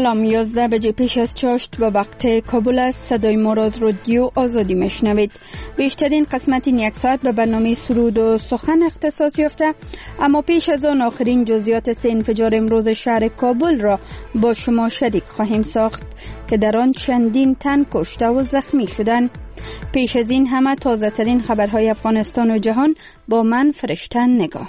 سلام، 11 بجه پیش از چاشت و وقت کابل است. صدای ما را از رادیو آزادی میشنوید. بیشترین قسمت این یک ساعت به برنامه سرود و سخن اختصاص یافته، اما پیش از آن آخرین جزئیات سه انفجار امروز شهر کابل را با شما شریک خواهیم ساخت که در آن چندین تن کشته و زخمی شدند. پیش از این همه تازه ترین خبرهای افغانستان و جهان با من فرشته نگاه.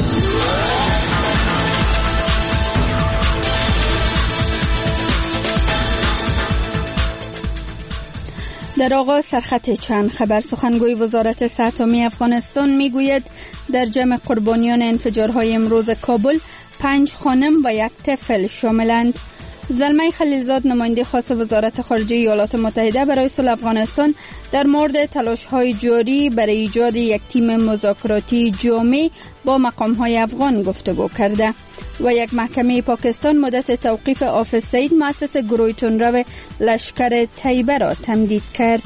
در آغاز سرخط چند خبر. سخنگوی وزارت صحت عامه افغانستان میگوید در جمع قربانیان انفجارهای امروز کابل 5 خانم و 1 طفل شاملند. زلمه خلیلزاد، نماینده خاص وزارت خارجه ایالات متحده برای صلح افغانستان، در مورد تلاش‌های جاری برای ایجاد یک تیم مذاکراتی جامع با مقام‌های افغان گفتگو کرده و یک محکمه پاکستان مدت توقیف حافظ سعید، مؤسس گروه تندرو لشکر طیبه را تمدید کرد.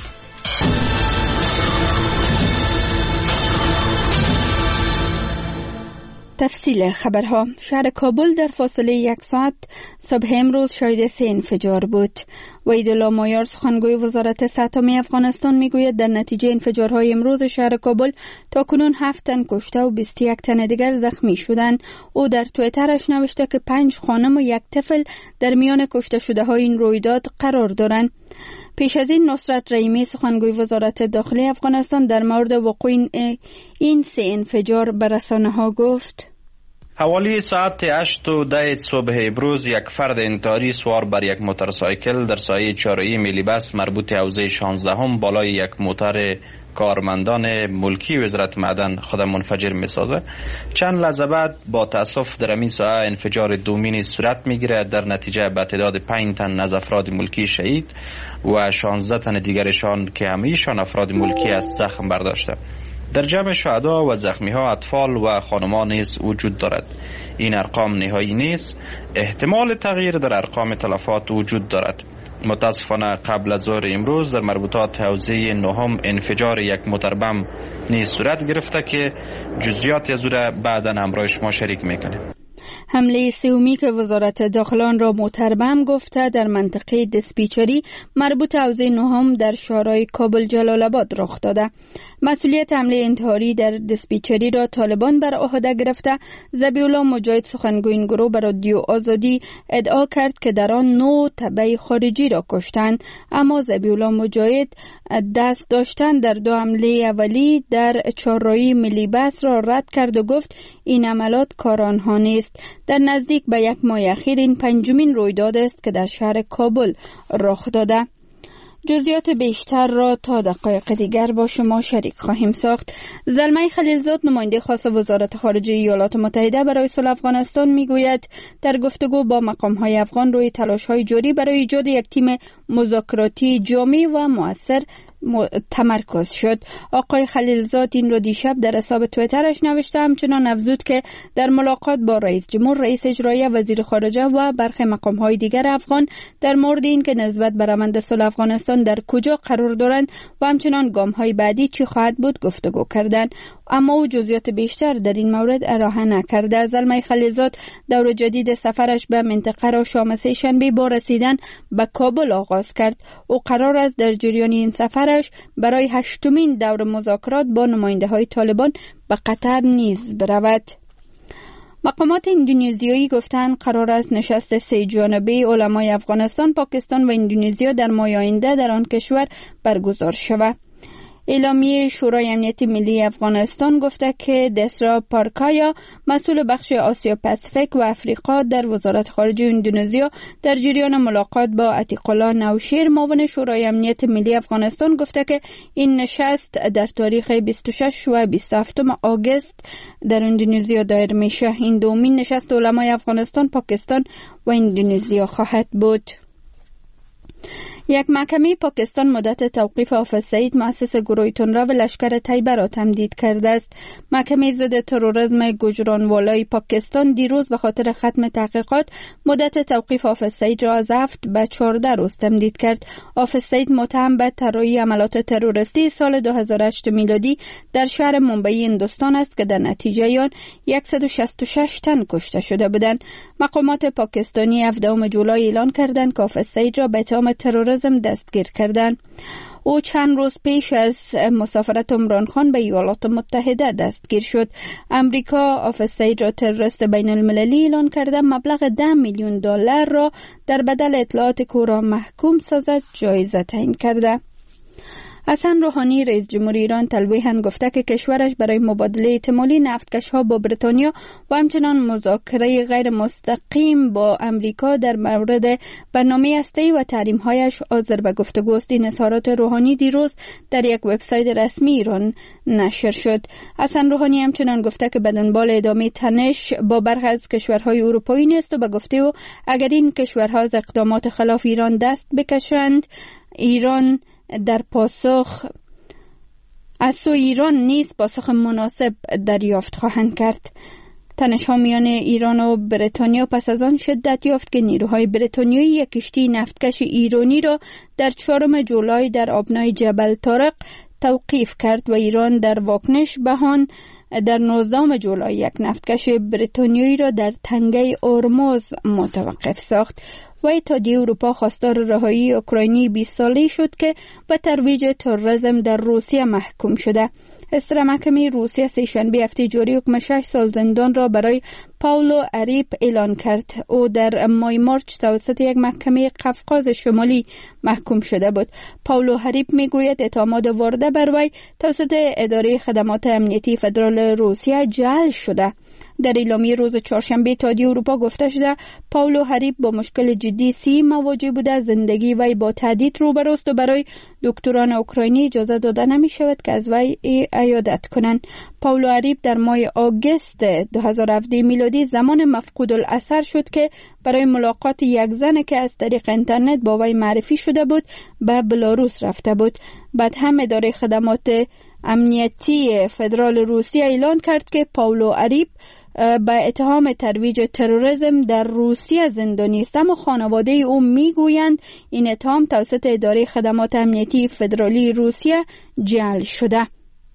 تفصیل خبرها. شهر کابل در فاصله 1 ساعت صبح امروز شاهد 3 انفجار بود. وحیدالله مایار، سخنگوی وزارت صحت عامه افغانستان، میگوید در نتیجه انفجارهای امروز شهر کابل تاکنون 7 تن کشته و 21 تن دیگر زخمی شدند. او در توییترش نوشته که 5 خانم و 1 طفل در میان کشته شده های این رویداد قرار دارند. پیش از این نصرت رحیمی، سخنگوی وزارت داخلی افغانستان، در مورد وقوع این 3 انفجار به رسانه‌ها گفت: حوالی ساعت 8:10 صبح امروز یک فرد انتحاری سوار بر یک موتورسایکل در سایه چهارراه ملی بس مربوط حوزه 16 بالای یک موتر کارمندان ملکی وزارت معدن خود منفجر می‌سازد. چند لحظه بعد با تأسف در این ساعه انفجار دومی صورت می‌گیرد. در نتیجه به تعداد 5 تن از افراد ملکی شهید و 16 تن دیگرشان که همیشان افراد ملکی از زخم برداشته. در جمع شهدا و زخمی ها اطفال و خانمان نیز وجود دارد. این ارقام نهایی نیست. احتمال تغییر در ارقام تلفات وجود دارد. متاسفانه قبل از ظهر امروز در مربوطات حوزه 9 انفجار یک موتر بم نیز صورت گرفته که جزئیات از او را بعدا همراه شما شریک میکنیم. حمله سومی که وزارت داخله را موتر بم گفته در منطقه دیسپیچری مربوط حوزه 9 در شهرهای کابل جلال آباد رخ داده. مسئولیت حمله انتحاری در دیسپیچری را طالبان بر عهده گرفته. ذبیح الله مجاهد، سخنگوی این گروه، به رادیو آزادی ادعا کرد که در آن 9 تبع خارجی را کشتند، اما ذبیح الله مجاهد دست داشتن در 2 حمله اولی در چهارراه ملی بس را رد کرد و گفت این عملات کار آنها نیست. در نزدیک به 1 ماه اخیر این 5مین رویداد است که در شهر کابل رخ داده. جزئیات بیشتر را تا دقایق دیگر با شما شریک خواهیم ساخت. زلمه خلیلزاد، نماینده خاص وزارت خارجه ایالات متحده برای صلح افغانستان، میگوید در گفتگو با مقام‌های افغان روی تلاش‌های جاری برای ایجاد یک تیم مذاکراتی جامع و مؤثر تمرکز شد. آقای خلیلزاد این رو دیشب در حساب توییترش نوشته. همچنان افزود که در ملاقات با رئیس جمهور، رئیس اجرایی، وزیر خارجه و برخی مقام‌های دیگر افغان در مورد این که نسبت به روند صلح افغانستان در کجا قرار دارند و همچنان گام‌های بعدی چی خواهد بود گفتگو کردند، اما او جزئیات بیشتر در این مورد ارائه نکرده. زلمه خلیلزاد دور جدید سفرش به منطقه را شام سه شنبه با رسیدن به کابل آغاز کرد. او قرار است در جریان این سفرش برای 8مین دور مذاکرات با نماینده‌های طالبان به قطر نیز برود. مقامات اندونزیایی گفتند قرار است نشست 3 جانبه علمای افغانستان، پاکستان و اندونزیا در ماه آینده در آن کشور برگزار شود. اعلامیه شورای امنیت ملی افغانستان گفته که دسرا پارکایا، مسئول بخش آسیا پاسیفیک و افریقا در وزارت خارجه اندونزیا، در جریان ملاقات با عتیق الله نوشیر، معاون شورای امنیت ملی افغانستان، گفته که این نشست در تاریخ 26 و 27 آگوست در اندونزیا دایر میشه. این دومین نشست علمای افغانستان، پاکستان و اندونزیا خواهد بود. یک محکمه پاکستان مدت توقیف حافظ سعید مؤسس گروه تندرو و لشکر طیبه را تمدید کرده است. محکمه ضد تروریسم گوجرانوالای پاکستان دیروز به خاطر ختم تحقیقات مدت توقیف حافظ سعید را از 7 به 14 روز تمدید کرد. حافظ سعید متهم به طراحی عملیات تروریستی سال 2008 میلادی در شهر ممبئی هندوستان است که در نتیجه آن 166 تن کشته شده بودند. مقامات پاکستانی 17 جولای اعلان کردند که حافظ سعید را به اتهام تروریسم دستگیر کردند. او چند روز پیش از مسافرت عمران خان به ایالات متحده دستگیر شد. امریکا حافظ سعید را تروریست بین المللی اعلان کرده، مبلغ $10 میلیون را در بدل اطلاعات که او را محکوم سازد جایزه تعیین کرده. حسن روحانی رئیس جمهور ایران تلویحاً گفته که کشورش برای مبادله احتمالی نفتکش‌ها با بریتانیا و همچنان مذاکره غیر مستقیم با امریکا در مورد برنامه هسته‌ای و تحریم‌هایش حاضر به گفتگو است. این اظهارات روحانی دیروز در یک وبسایت رسمی ایران نشر شد. حسن روحانی همچنان گفته که به دنبال ادامه تنش با برخی از کشورهای اروپایی نیست و به گفته او اگر این کشورها از اقدامات خلاف ایران دست بکشند، ایران در پاسخ از سوی ایران نیز پاسخ مناسب دریافت خواهند کرد. تنش‌ها میان ایران و بریتانیا پس از آن شدت یافت که نیروهای بریتانیایی یک کشتی نفتکش ایرانی را در 4 جولای در آبنای جبل طارق توقیف کرد و ایران در واکنش به آن در 19 جولای یک نفتکش بریتانیایی را در تنگه هرمز متوقف ساخت. و اتحادیه اروپا خواستار رهایی اوکراینی 20 ساله‌ای شد که به ترویج تروریسم در روسیه محکوم شده. اصدار محکمه روسیه سه‌شنبه هفته جاری حکم 6 سال زندان را برای پاولو اریپ اعلان کرد. او در ماه مارچ توسط یک محکمه قفقاز شمالی محکوم شده بود. پاولو اریپ میگوید اتهامات وارده بر وی توسط اداره خدمات امنیتی فدرال روسیه جعل شده. در اعلامیه روز چهارشنبه اتحادیه اروپا گفته شده پاولو اریپ با مشکل جدی صحی مواجه بوده، زندگی وی با تهدید روبروست و برای دکتران اوکراینی اجازه داده نمی شود که از وی عیادت کنند. پاولو اریپ در ماه آگوست 2017 میلادی زمان مفقود الاثر شد که برای ملاقات یک زن که از طریق اینترنت با وی معرفی شده بود به بلاروس رفته بود. بعد هم اداره خدمات امنیتی فدرال روسیه اعلان کرد که پاولو اریپ به اتهام ترویج تروریسم در روسیه زندانی است، اما خانواده او میگویند این اتهام توسط اداره خدمات امنیتی فدرالی روسیه جعل شده.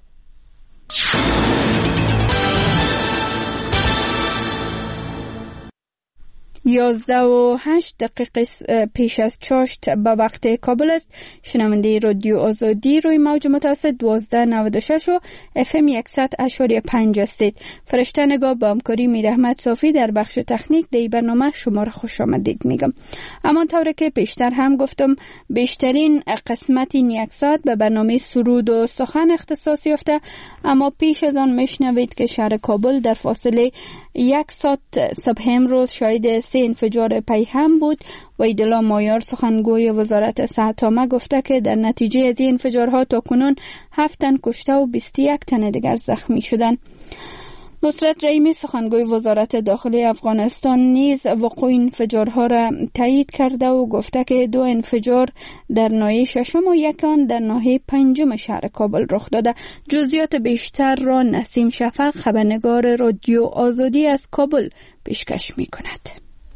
11:08 پیش از چاشت به وقت کابل است. شنونده رادیو آزادی روی موج متوسط 1296 و FM 100.5 هستید. فرشته نگاه با همکاری میر احمد صافی در بخش تکنیک در برنامه شما را خوش آمدید میگم. همانطور که پیشتر هم گفتم بیشترین قسمت این یک ساعت به برنامه سرود و سخن اختصاص یافته، اما پیش از آن میشنوید که شهر کابل در فاصله 1 ساعت صبح امروز شاهد 3 انفجار پیهم بود و ایدلا مایار سخنگوی وزارت صحت عامه گفته که در نتیجه از این انفجارها تاکنون 7 تن کشته و 21 تن دیگر زخمی شدند. نصرت رحیمی سخنگوی وزارت داخلی افغانستان نیز وقوع انفجارها را تایید کرده و گفته که 2 انفجار در ناحیه ششم و یک آن در ناحیه پنجم شهر کابل رخ داده. جزئیات بیشتر را نسیم شفق خبرنگار رادیو آزادی از کابل پیشکش می‌کند.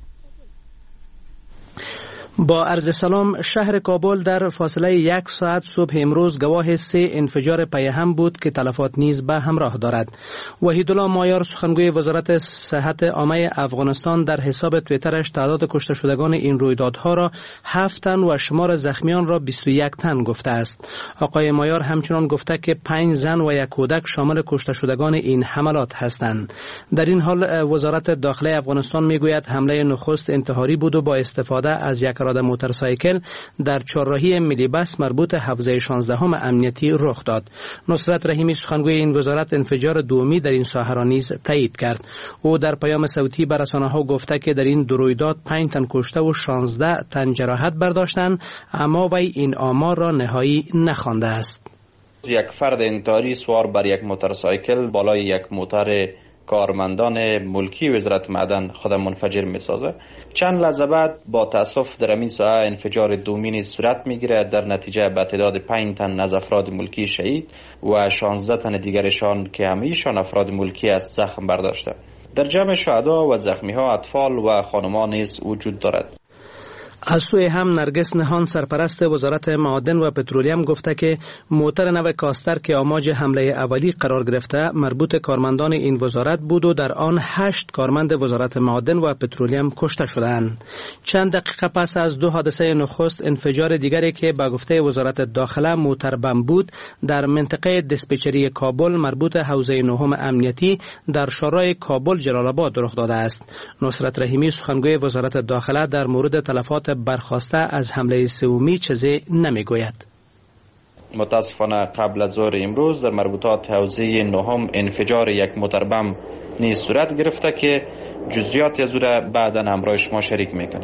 با عرض سلام، شهر کابل در فاصله 1 ساعت صبح امروز گواه 3 انفجار پیهم بود که تلفات نیز به همراه دارد. وحیدالله مایار سخنگوی وزارت صحت عامه افغانستان در حساب توییترش تعداد کشته شدگان این رویدادها را 7 تن و شمار زخمیان را 21 تن گفته است. آقای مایار همچنان گفته که 5 زن و 1 کودک شامل کشته شدگان این حملات هستند. در این حال وزارت داخلی افغانستان میگوید حمله نخست انتحاری بود و با استفاده از یک راد موتورسایکل در چهارراهی ملی بس مربوط حوزه 16 امنیتی رخ داد. نصرت رحیمی سخنگوی این وزارت انفجار دومی در این ساحه را نیز تایید کرد. او در پیام صوتی به رسانه‌ها گفته که در این 2 رویداد 5 تن کشته و 16 تن جراحت برداشتند، اما وی این آمار را نهایی نخوانده است. یک فرد انتحاری سوار بر یک موتورسایکل بالای یک موتور کارمندان ملکی وزارت معدن خود منفجر میسازه. چند لحظه بعد با تاسف در این ساعه انفجار دومی نیز صورت میگیره. در نتیجه به تعداد 5 تن از افراد ملکی شهید و 16 تن دیگرشان که همیشان افراد ملکی از زخم برداشته. در جمع شهدا و زخمی ها اطفال و خانمان نیز وجود دارد. از سوی هم نرگس نهان سرپرست وزارت معادن و پترولیم گفته که موتر نو کاستر که آماج حمله اولی قرار گرفته مربوط کارمندان این وزارت بود و در آن 8 کارمند وزارت معادن و پترولیم کشته شدند. چند دقیقه پس از 2 حادثه نخست انفجار دیگری که به گفته وزارت داخله موتر بم بود در منطقه دیسپچری کابل مربوط حوزه نهم امنیتی در شورای کابل جلال آباد رخ داده است. نصرت رحیمی سخنگوی وزارت داخله در مورد تلفات برخاسته از حمله سومی چیزی نمیگوید. متاسفانه قبل از ظهر امروز در مربوطات حوزه نهم انفجار یک موتر بم نیز صورت گرفته که جزئیات از او را بعدا همراه شما شریک میکنیم.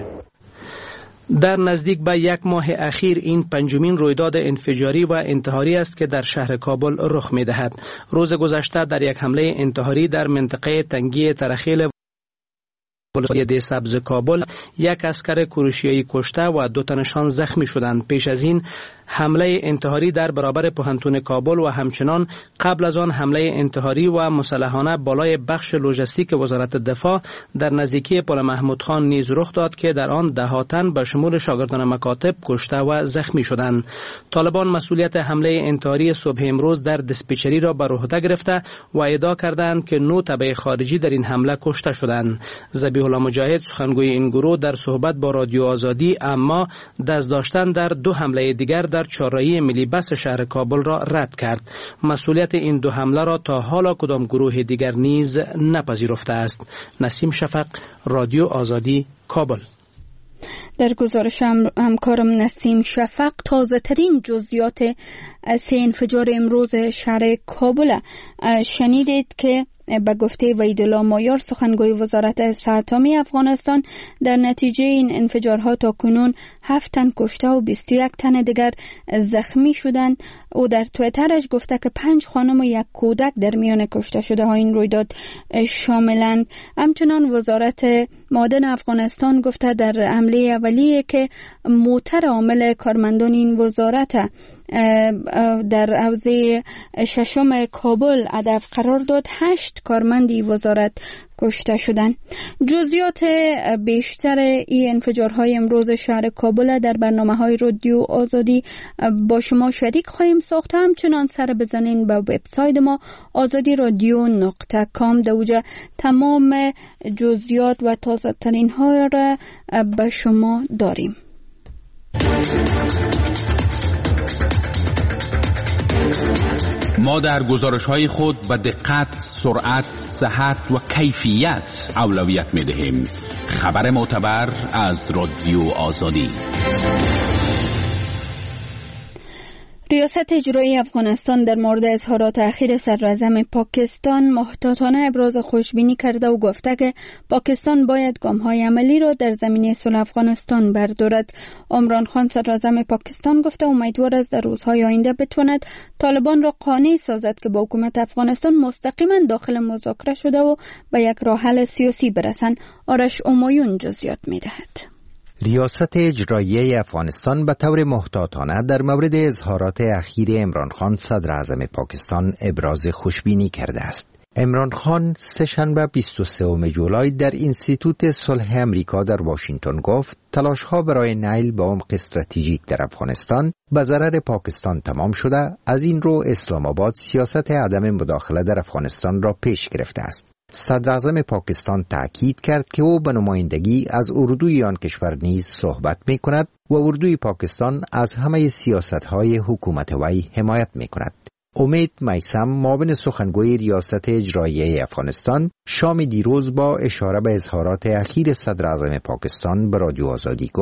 در نزدیک به 1 ماه اخیر این پنجمین رویداد انفجاری و انتحاری است که در شهر کابل رخ میدهد. روز گذشته در یک حمله انتحاری در منطقه تنگی ترخیل ولایت سبز کابل 1 عسکر کروشیایی کشته و 2 تنشان زخمی شدند. پیش از این حمله انتحاری در برابر پوهنتون کابل و همچنان قبل از آن حمله انتحاری و مسلحانه بالای بخش لوجستیک وزارت دفاع در نزدیکی پل محمود خان نیز رخ داد که در آن 10 تن به شمول شاگردان مکاتب کشته و زخمی شدند. طالبان مسئولیت حمله انتحاری صبح امروز در دیسپچری را بر عهده گرفته و ادعا کردند که 9 تبع خارجی در این حمله کشته شدند. ذبیح الله مجاهد سخنگوی این گروه در صحبت با رادیو آزادی اما دست داشتن در 2 حمله دیگر در چهارراهی ملی بس شهر کابل را رد کرد. مسئولیت این 2 حمله را تا حالا کدام گروه دیگر نیز نپذیرفته است. نسیم شفق، رادیو آزادی، کابل. در گزارش همکارم نسیم شفق تازه ترین جزئیات 3 انفجار امروز شهر کابل شنیدید که به گفته وحیدالله مایار سخنگوی وزارت صحت عامه افغانستان در نتیجه این انفجارها تا کنون 7 تن کشته و 21 تن دیگر زخمی شدند. او در توییترش گفته که 5 خانم و 1 کودک در میان کشته شده ها این رویداد شاملند. همچنان وزارت معادن افغانستان گفته در حمله اولیه که موتر عامل کارمندان این وزارت در حوزه 6 کابل هدف قرار داد 8 کارمندی وزارت کشته شدند. جزئیات بیشتر این انفجارهای امروز شهر کابل در برنامه‌های رادیو آزادی با شما شریک خواهیم ساخت. همچنان سر بزنین به وبسایت ما azadi.radio.com در اوجه تمام جزئیات و تازه ترین ها را به شما داریم. ما در گزارش‌های خود به دقت، سرعت، صحت و کیفیت اولویت می‌دهیم. خبر معتبر از رادیو آزادی. ریاست اجرایی افغانستان در مورد اظهارات اخیر صدراعظم پاکستان محتاطانه ابراز خوشبینی کرده و گفته که پاکستان باید گام‌های عملی را در زمینه صلح افغانستان بردارد. عمران خان صدراعظم پاکستان گفته امیدوار است در روزهای آینده بتواند طالبان را قانع سازد که با حکومت افغانستان مستقیما داخل مذاکره شده و به یک راه حل سیاسی برسند. آرش امایون جزئیات می‌دهد. ریاست اجرایی افغانستان به طور محتاطانه در مورد اظهارات اخیر عمران خان صدراعظم پاکستان ابراز خوشبینی کرده است. عمران خان سه‌شنبه 23 جولای در اینستیتوت صلح امریکا در واشنگتن گفت تلاش‌ها برای نیل به عمق استراتژیک در افغانستان به ضرر پاکستان تمام شده. از این رو اسلام آباد سیاست عدم مداخله در افغانستان را پیش گرفته است. صدراعظم پاکستان تأکید کرد که او به نمایندگی از اردوی آن کشور نیز صحبت می کند و اردوی پاکستان از همه سیاست‌های حکومت وی حمایت می کند. امید میثم معاون سخنگوی ریاست اجرایی افغانستان شام دیروز با اشاره به اظهارات اخیر صدراعظم پاکستان به رادیو آزادی گفت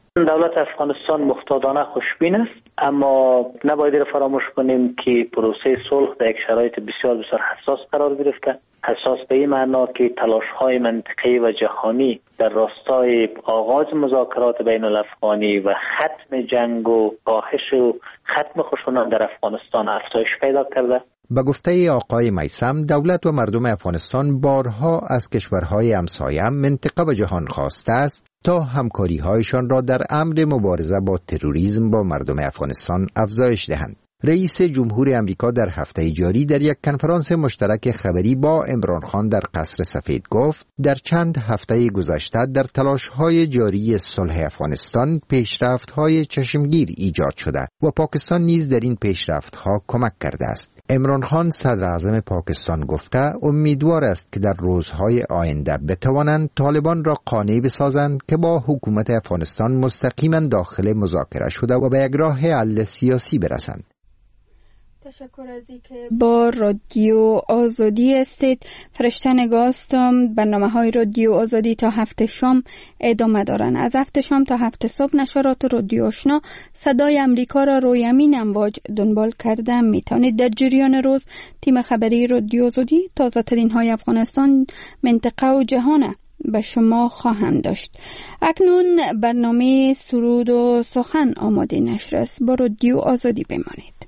دولت افغانستان محتاطانه خوشبین است، اما نباید فراموش کنیم که پروسه صلح در یک شرایط بسیار بسیار حساس قرار گرفته. حساس به این معنا که تلاش‌های منطقه‌ای و جهانی در راستای آغاز مذاکرات بین الافغانی و ختم جنگ و کاهش و ختم خشونت در افغانستان افزایش پیدا کرده. به گفته آقای میثم، دولت و مردم افغانستان بارها از کشورهای همسایه منطقه و جهان خواسته است تا همکاری‌هایشان را در امر مبارزه با تروریسم با مردم افغانستان افزایش دهند. رئیس جمهور امریکا در هفته جاری در یک کنفرانس مشترک خبری با عمران خان در قصر سفید گفت در چند هفته گذشته در تلاش‌های جاری صلح افغانستان پیشرفت‌های چشمگیر ایجاد شده و پاکستان نیز در این پیشرفت‌ها کمک کرده است. عمران خان صدر اعظم پاکستان گفته امیدوار است که در روزهای آینده بتوانند طالبان را قانع بسازند که با حکومت افغانستان مستقیما داخل مذاکره شده و به یک راه حل سیاسی برسند. تشکر از اینکه با رادیو آزادی هستید. فرشته نگاه هستم. برنامه‌های رادیو آزادی تا هفت شام ادامه دارن. از هفت شام تا هفت صبح نشرات رادیو آشنا صدای امریکا را روی همین امواج دنبال کرده میتونید. در جریان روز تیم خبری رادیو آزادی تازه ترین های افغانستان، منطقه و جهان به شما خواهم داشت. اکنون برنامه سرود و سخن آماده نشر است. با رادیو آزادی بمانید.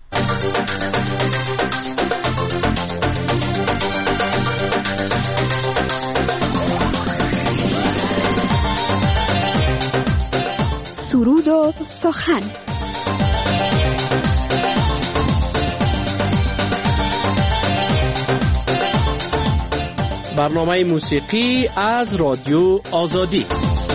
سرود و سخن. برنامه موسیقی از رادیو آزادی.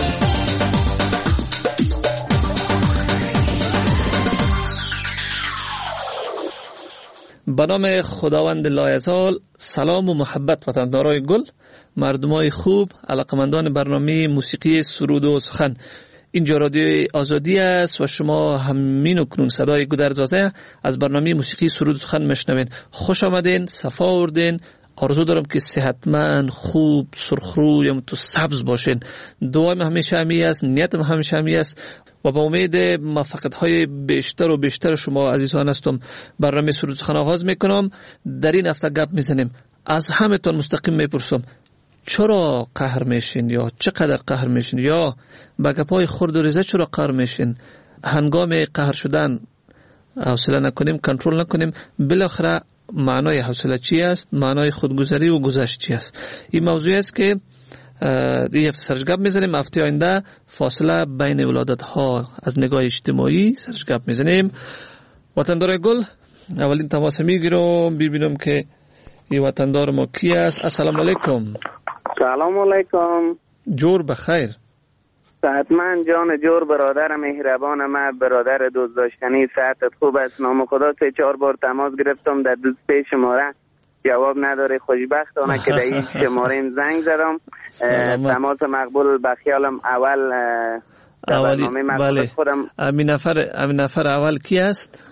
به نام خداوند لایزال. سلام و محبت وطندارای گل، مردمای خوب، علاقمندان برنامه موسیقی سرود و سخن. اینجا رادیو آزادی است و شما همین و کنون صدای گودرزوازه از برنامه موسیقی سرود و سخن میشنوین. خوش آمدین، صفا آوردین. آرزو دارم که صحتمند، خوب، سرخروی و تو سبز باشین. دعایم همیشه همی است، نیتم همیشه همی است و با امید موفقیت‌های بیشتر و بیشتر شما عزیزان هستم. برنامه سرود سخن آغاز میکنم. در این هفته گپ میزنیم. از همه تان مستقیم میپرسم چرا قهر میشین یا چقدر قهر میشین یا با گپای خرد و ریزه چرا قهر میشین؟ هنگام قهر شدن حوصله نکنیم، کنترل نکنیم، بالاخره معنای حوصله چی است؟ معنای خودگذری و گذشت چی است؟ این موضوعی است که این هفته سرش گپ میزنیم. هفته آینده فاصله بین ولادت ها از نگاه اجتماعی سرش گپ میزنیم. وطندار گل، اولین تماس میگیرم ببینم که این وطندار ما کی است. السلام علیکم. سلام علیکم. جور بخیر. صحتمند جان جور، برادر مهربان من، برادر دوست داشتنی، صحتت خوب است؟ نام خدا 3-4 بار تماس گرفتم در دوست پی شماره جواب نداره. خوشبختانه که در این شماره زنگ زدم. تماس مقبول بخیالم اول اولی. بله. خودم امین نفر اول کی است؟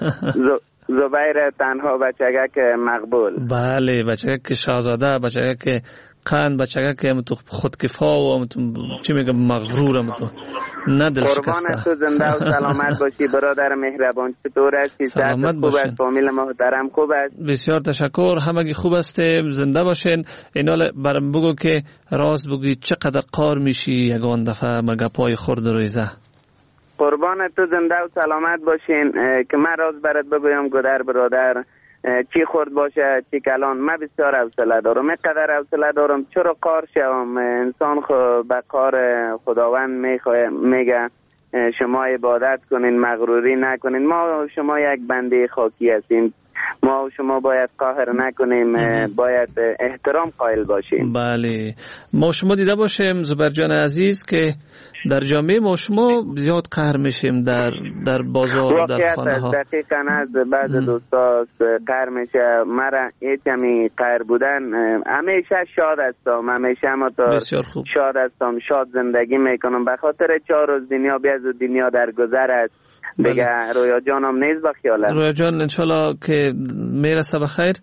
زبیر تنها بچگک مقبول. بله، بچگک شاهزاده، بچگک قند، بچگک که تو خودکفا و چی میگم مغرورم تو نه دل شکسته. قربان تو زنده و سلامت باشی برادر مهربان. چطور هستی؟ سلامت باشین. خوب است؟ فامیل محترم خوب است؟ بسیار تشکر، همگی خوب هستیم، زنده باشین. اینال برام بگو که راست بگی چقدر قار میشی یگان دفعه مگه پای خورد رویزه؟ قربان تو زنده و سلامت باشین. که من راز برات بگویم گدر برادر، چی خورد باشه چی کلان، من بسیار حوصله دارم. اینقدر حوصله دارم چرا قار شوم؟ انسان به قار خداوند میگه شما عبادت کنین، مغروری نکنین. ما و شما یک بنده خاکی هستیم، ما و شما باید قهر نکنیم، باید احترام قائل باشیم. بله، ما شما دیده باشیم زبر جان عزیز که در جامعه ما شما زیاد قهر میشیم در بازار، در خانه ها. دقیقاً از بعض دوستا قهر میشه. مرا هیچمی قهر بودن همیشه شاد هستم، همیشه شاد هستم، شاد زندگی میکنم. به خاطر 4 روز دنیا بیاد و دنیا در گذر است. دیگه رویا جانم نیز بخیالم. رویا جان انشالله که میرسه بخیر.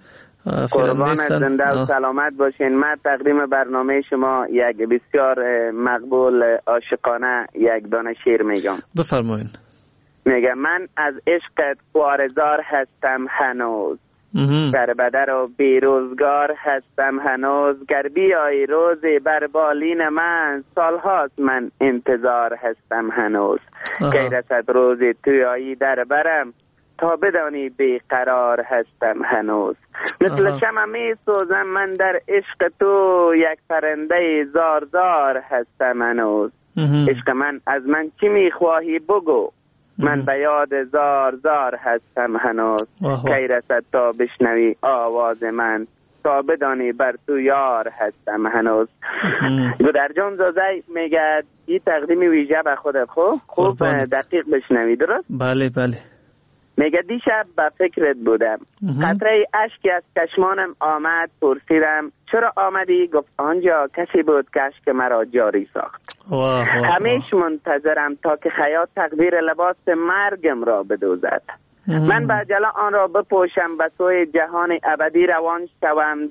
قربان زنده و سلامت باشین. من تقدیم برنامه شما یک بسیار مقبول عاشقانه یک دانه شعر میگم. بفرمایین. میگم من از عشقت خوارزار هستم هنوز، در بدر و بیروزگار هستم هنوز، گر بیایی روزی بر بالین من، سالهاست من انتظار هستم هنوز، کی رسد روزی تویایی در برم، تا بدانی بیقرار هستم هنوز. مثل شمع می سوزم من در عشق تو، یک پرنده زارزار هستم هنوز. عشق من از من چی می خواهی بگو، من به یاد زار هستم هنوز، کی رسد تا بشنوی آواز من، تا بدانی بر تو یار هستم هنوز. گودر جان زازی میگه این تقدیم ویژه به خودت خوب دقیق بشنوی، درست؟ بله بله. میگه دیشب به فکرت بودم، قطره اشکی از چشمانم آمد، پرسیدم چرا آمدی؟ گفت آنجا کسی بود که اشک مرا جاری ساخت. همیشه منتظرم تا که خیاط تقدیر لباس مرگم را بدوزد. من به عجله آن را بپوشم، به سوی جهان ابدی روان شوم،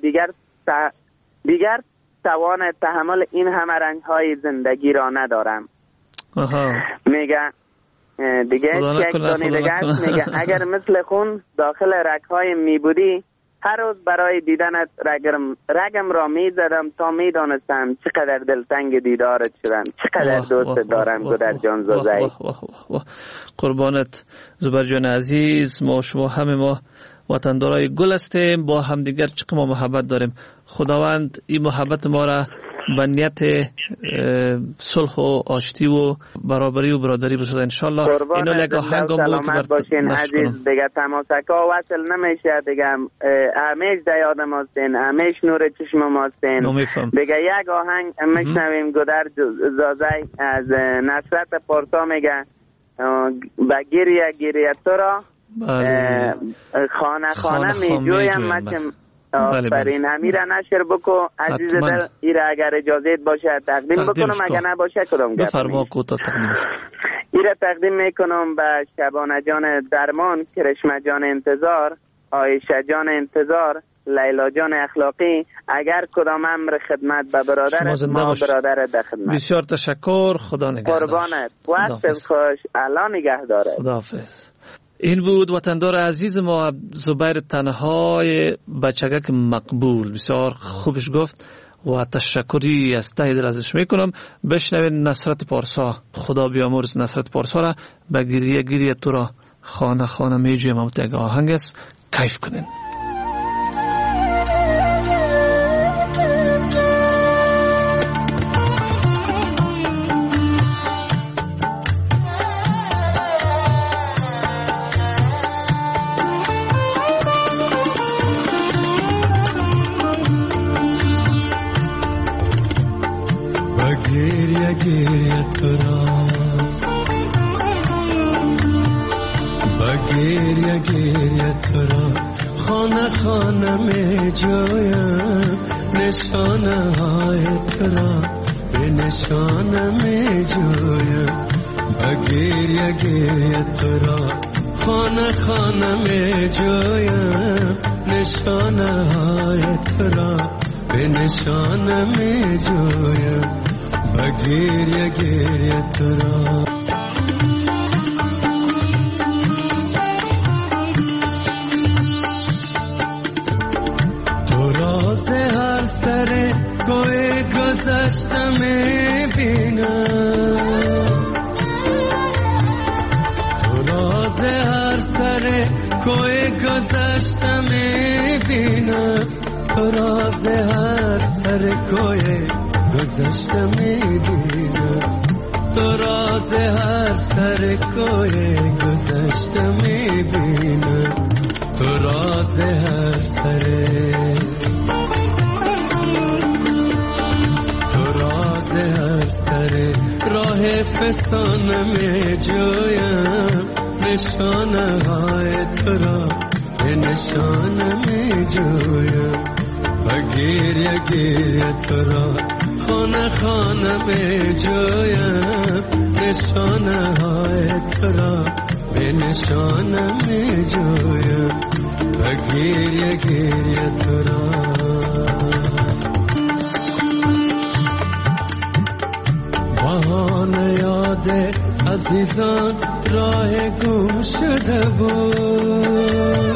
دیگر توان تحمل این همه رنج های زندگی را ندارم. میگه دیگه میگه اگر مثل خون داخل رگ‌های می بودی، هر روز برای دیدنت رگم را می زدم تا می دانستم چقدر دلتنگ دیدارت شدم، چقدر دوست دارم گودر جان زوزی. قربانت زبر جان عزیز. ما شما همه ما وطندارای گل هستیم، با همدیگر چقدر ما محبت داریم. خداوند این محبت ما را به نیت صلح و آشتی و برابری و برادری بسازه انشالله. اینو لگه هنگام بود که باشین عزیز. دیگه تماسکا وصل نمیشه دیگه، همیش در یادم هستین، همیش نور چشم هستین دیگه. یک آهنگ میشنویم گودر زازی از نصرت پارسا، میگه به گریه تو را خانه می جویم آفرین. همیره نشر بکو عزیز دل، ایره اگر اجازت باشه تقدیم بکنم، اگر نباشه کدام گپ بفرما کوتا تقدیم شد. ایره تقدیم میکنم به شبانه جان درمان، کرشمه جان انتظار، عایشه جان انتظار، لیلا جان اخلاقی. اگر کدام امر خدمت به برادر ما برادر در خدمت. بسیار تشکر، خدا نگهدار. قربانت، وقت خوش، الله نگهداره. خداحافظ. این بود وطندار عزیز ما زبیر تنهای بچگک مقبول. بسیار خوبش گفت و تشکری از ته دل ازش میکنم. بشنوید نصرت پارسا. خدا بیامرز نصرت پارسا را به گریه تو را خانه میجویم. همت آهنگ است، کیف کنین. گریه تو را خانه می جویم، نشانه های تو را به نشانه می جویم. گریه تو را خانه می جویم، نشانه های تو را به نشانه می جویم. گریه تو را کوئی گذشته میبینم، تو راز هر سر کوئی گذشته میبینم، تو راز هر سر کوئی گذشته میبینم، تو راز هر سر کوئی گذشته میبینم، تو راز هر سر راه فسانه می جویم، نشانه های تو را به نشانه می جویم. گریه تو را خانه می جویم، نشانه های تو را به نشانه می جویم. و گریه گریه تو را. بهانه یاد عزیزان راه گم شده بود،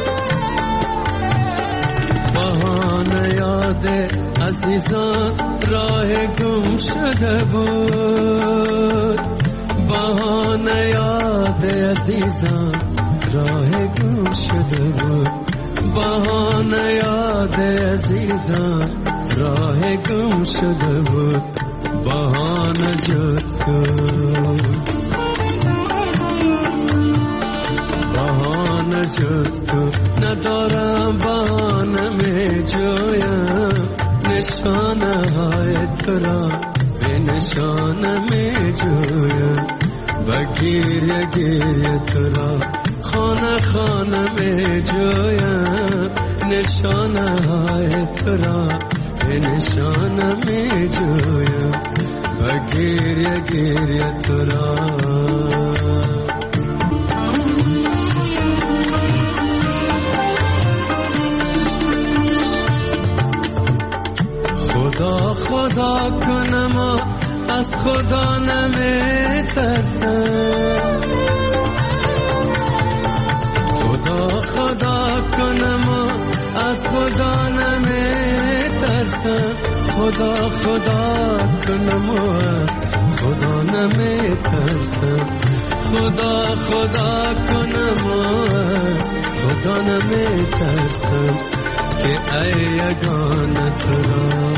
بهانه یاد عزیزان راه گم شده بود، بهانه یاد عزیزان راه گم شده بود، بهانه یاد عزیزان راه گم شده بود، بهانه جز تو، بهانه جز تو ندارم، بهانه می جویم نشانه های تو را به نشانه می جویم و گریه گریه تو را خانه خانه می جویم نشانه های تو را به نشانه می جویم و گریه گریه تو را. خدا خدا کنم و از خدا نمی ترسم، خدا خدا کنم و از خدا نمی ترسم، خدا خدا کنم و از خدا نمی ترسم، خدا خدا کنم و از خدا نمی ترسم که ای یگانه تو را،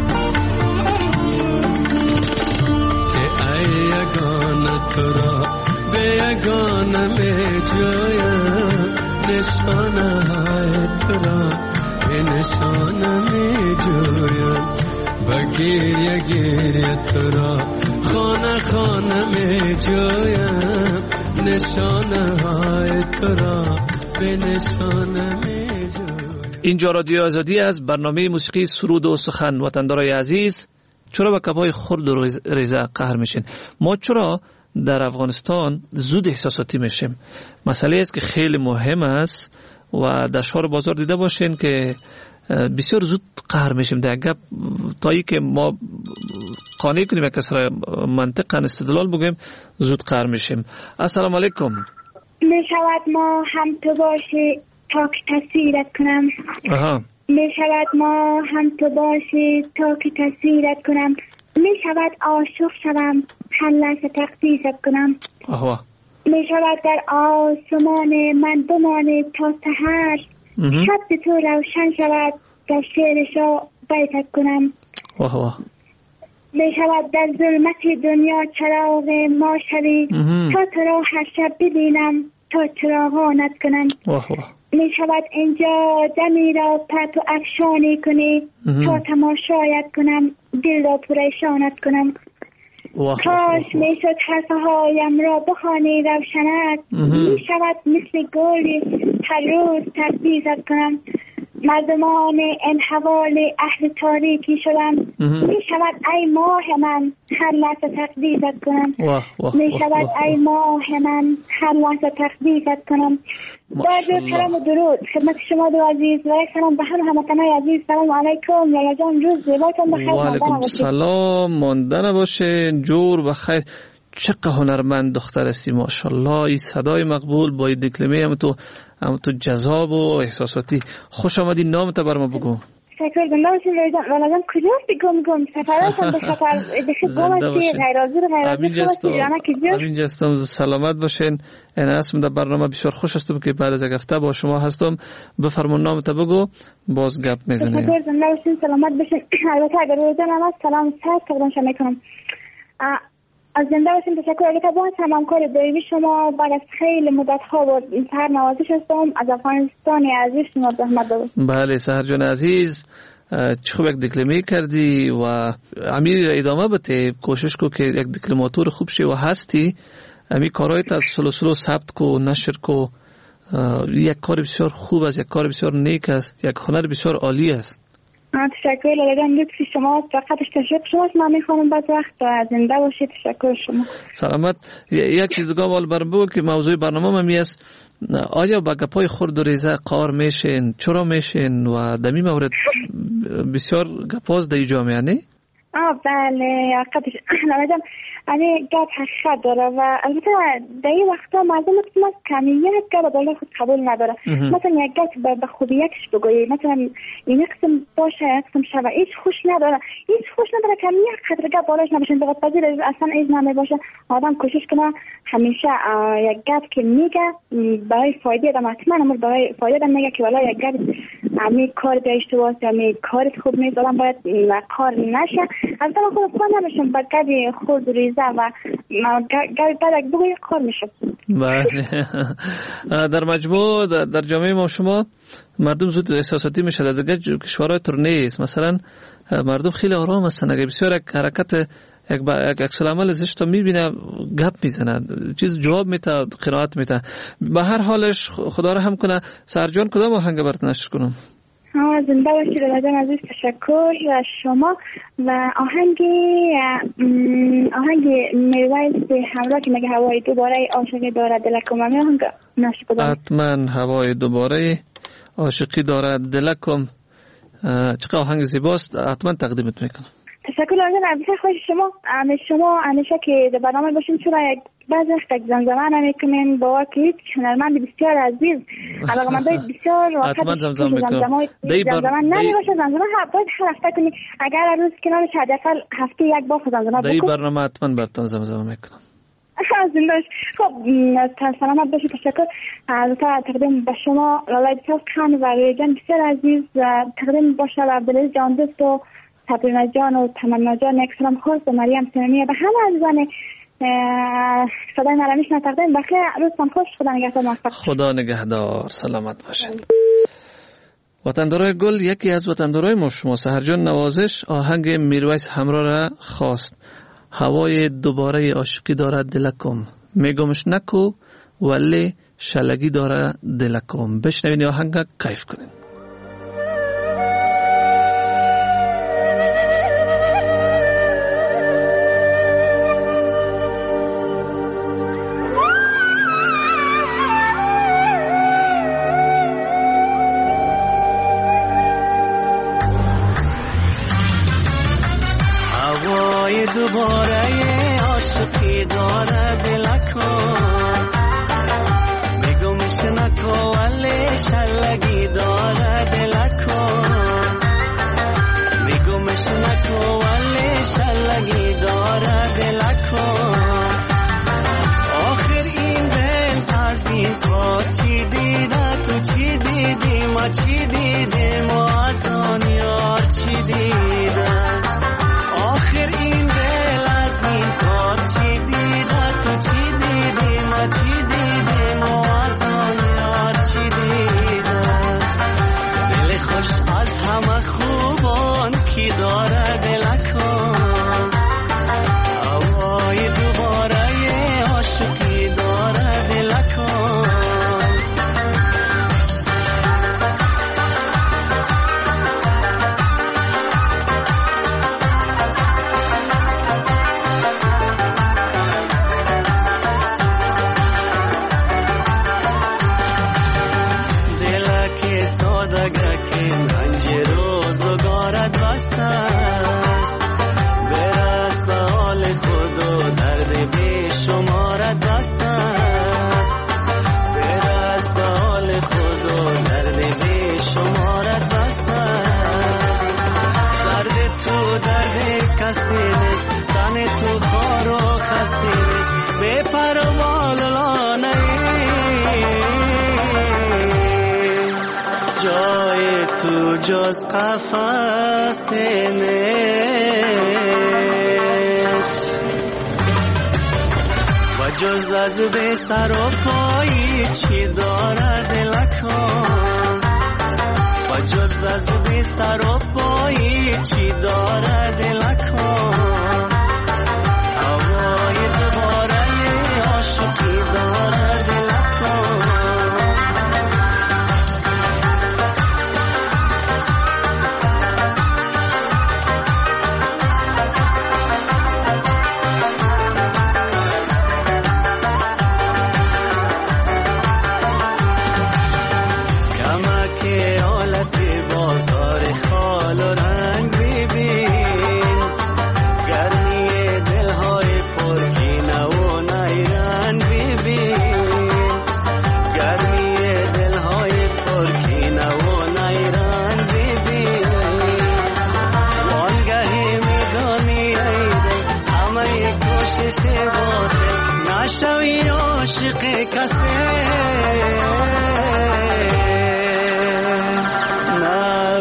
که ای یگانه تو را به یگانه می جویم نشانه های تو را به نشانه می جویم و گریه گریه تو را خانه خانه می جویم نشانه های تو را به نشانه می جویم. اینجا رادیو آزادی از برنامه موسیقی سرود و سخن. وطندارای عزیز، چرا به کبای خرد و ریزه قهر میشین؟ ما چرا در افغانستان زود احساساتی میشیم؟ مسئله است که خیلی مهم است و در شهر بازار دیده باشین که بسیار زود قهر میشیم. در گپ تایی که ما قانع کنیم یک کس را منطقاً استدلال بگیم زود قهر میشیم. السلام علیکم. میشود ما هم تو باشی تا که تصویرت کنم. میشود ما هم تو باشی تا که تصویرت کنم. میشود عاشق شوم هر لحظه تقدیست کنم. میشود در آسمان من بمانی تا سحر، شب تو روشن شود در شعر شو بیتت کنم. میشود در ظلمت دنیا چراغ ما شوی تا تو را هر شب ببینم تا چراغانت کنم. می شود اینجا دمی را پرتو افشانی کنی تا تماشایت کنم دل را پریشانت کنم. کاش می شد حرفهایم را بخوانی روشنت، می شود مثل گلی هر روز تقدیست کنم. مردمان این حوال اهل تاریکی شدم، می شود ای ماه من هر لحظه تقدیست کنم. می شود ای ماه من هر لحظه تقدیست کنم. با سلام و درود خدمت شما دو عزیز و سلام به همه هموطنان عزیز. سلام علیکم یا جان، روز زیباتون بخیر. و علیکم سلام، مانده نباشین، جور بخیر. چقدر هنرمند دختر هستی ماشاءالله. این صدای مقبول با این دکلمه هم تو جذاب و احساساتی. خوش آمدی. نام تو بر ما بگو. شکر زنده باشین ولازم کجاستی گم سفراتم به سفر بخیر گمستی غیرازی رو همین جستم. سلامت باشین. این اسم در برنامه بسیار خوش هستم که بعد از یک هفته با شما هستم. بفرمون نام تو بگو باز گپ میزنیم. شکر زنده باشین، سلامت باشین. البته اگر روزان هم هست سلام سعید تقدیم شما میکنم. از زنده باشین. تشکر. البته با همکار دایمی شما بعد از خیلی مدت ها با این سهر نوازش هستم از افغانستان عزیز شما زحمت دارم. بله سهر جان عزیز، چه خوب یک دکلمه کردی و امیر را ادامه بده. کوشش کو که یک دکلماتور خوب شی و هستی. امی کارایت از سلو ثبت کو، نشر کو. یک کار بسیار خوب است، یک کار بسیار نیک است، یک هنر بسیار عالی است. تشکر لالجان، لطفی شما فقط تشکر شماست. من میخوام بعد وقت زنده باشید. تشکر شما. سلامت. یک چیز گام بگو که موضوع برنامه من است. آیا با گپای خرد و ریزه قار میشین؟ چرا میشین؟ و دمی مورد بسیار گپاز در جامعه نه؟ بله حقیقتش لالجان یعنی گپ حقیقت داره و البته در این وقتا مردم از کمیت گپ بالای خود قبول نداره. مثلا یک گپ به خوبی یکش بگویی، مثلا این قسم باشه یک قسم شوه، هیچ خوش نداره کمیت قدر گپ بالاش نباشه، بخاطر پذیر اصلا ایز نمی باشه. آدم کوشش کنه همیشه یک گپ که میگه برای فایده آدم، حتما برای فایده آدم میگه که والا یک گپ امی کار داشته باشه، امی کارت خوب نیست، آدم باید کار نشه. البته من خود نمیشم با گپ خود ریزه و بعد بگوی کار میشه. بله. در مجموع در جامعه ما شما مردم زود احساساتی میشه. در دیگه کشورهای تر نیست. مثلا مردم خیلی آرام هستن. اگه بسیار یک حرکت یک عکس العمل زشت میبینه گپ میزنه، چیز جواب میده، قرائت میده. به هر حالش خدا رحم کنه. سرجان کدام آهنگ برات نشر کنم؟ زنده باشید لازم عزیز. تشکر از شما. و آهنگ میرویس همراه که مگه هوای دوباره عاشقی دارد دلکم، همین آهنگ نشر کنم. حتما هوای دوباره عاشقی دارد دلکم. چقدر آهنگ زیباست، حتما تقدیمت میکنم. تشکر لازم عزیز. خواهش شما همیشه که در برنامه باشین، چون بعضی وقت زمزمه نمیکنین با کلیت هنرمند بسیار عزیز علاقه‌مندای بسیار وقت زمزمه میکنم. زمزمه نمیشه، زمزمه باید هر هفته کنی. اگر روز کنارش حداقل هفته یک بار زمزمه بکن. در برنامه حتما براتون زمزمه میکنم. زنده‌اش. خب سلامت باشید. تشکر. البته تقدیم به شما لالای بسیار خان و ریجان بسیار عزیز، تقدیم باشه و عبدالعزیز جان دوست و تبرینا جان و تمنا جان، یک سلام خاص به مریم سنمی به همه عزیزان صدای مرمیش نتقدیم. بخیر روزتان خوش. خدا نگهدار. موفق. خدا نگهدار. سلامت باشید. وطندارای گل، یکی از وطندارای ما شما سحرجان نوازش آهنگ میرویس همراه را خواست. هوای دوباره عاشقی دارد دلکم، میگمش نکو ولی شلگی داره دلکم. بشنوین آهنگ کیف کنین. دوباره عاشقی داره دلکم، میگمش نکو ولی شلگی داره دلکم، میگمش نکو ولی شلگی داره دلکم. آخر این دل از این کار چی دیده، تو چی دیدی، ما چی دیدیم، ما از آن یار چی دیدم. آخر این دل از این کار چی دیده، تو چی دیدی، ما چی دیدیم، و از آن یار چی دیدم. دل خوش از همه خوبان کی داره دلکم، هوای دوباره عاشقی داره دلکم. جز قفس نیست و جز از به سر و پایی چی داره دلکم، و جز از به سر و پایی چی داره دلکم. هوای دوباره عاشقی داره دلکم.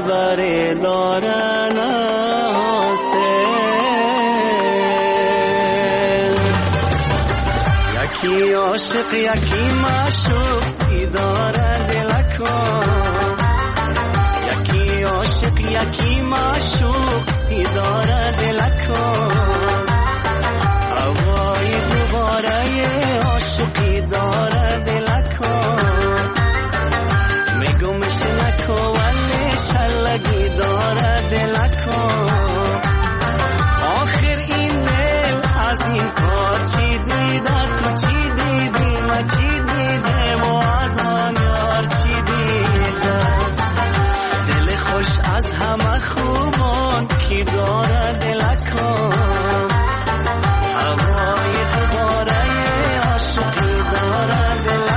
خبر دارن یکی عاشق یکی معشوق سی داره دلکم یکی عاشق یکی معشوق سی داره دلکم هوای دوباره عاشقی داره دلکم میگمش نکو ولی شلگی داره دلکم آخر این دل از این کار چی دیده تو چی دیدی ما چی دیدم و از آن یار چی دیده دل خوش از همه خوبان کی داره دلکم هوای دوباره عاشقی داره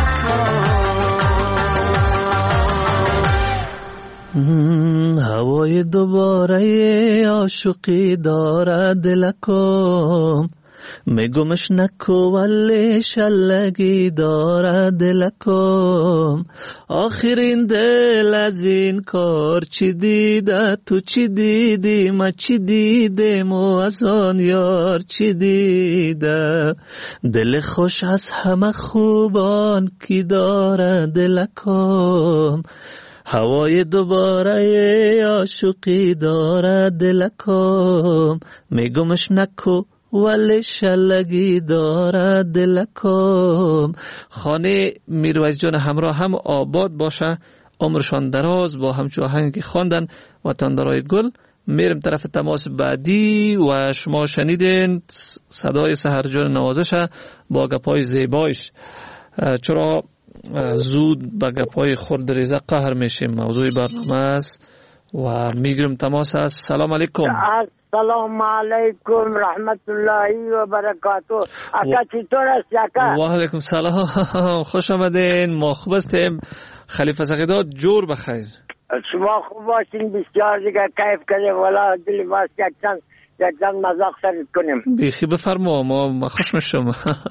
دلکم هوای دوباره عاشقی داره دلکم میگمش نکو ولی شلگی داره دلکم آخرین دل از این کار چی دیده تو چی دیدی ما چی دیدم و از آن یار چی دیده دل خوش از همه خوبان کی داره دلکم هوای دوباره عاشقی داره دلکم میگمش نکو ولی شلگی داره دلکم. خانه میرویس جان همراه هم آباد باشه، عمرشان دراز با همچون آهنگی خواندن وطندارای گل. میرم طرف تماس بعدی و شما شنیدین صدای سحرجان نوازش با گپای زیبایش. چرا زود با گپای خردریزه قهر میشیم موضوع برنامه است و میگرم تماس است. سلام علیکم. سلام علیکم رحمت الله و برکاته. اکا چطور است اکا؟ و علیکم سلام، خوش آمدین. ما خوب هستیم. خلیفه سقیدات جور بخیر. شما خوب باشین، بسیار دیگه کیف کنیم. والا دل باز یک جان مذاق سرد کنیم. بیخی بفرما، ما خوش میشم.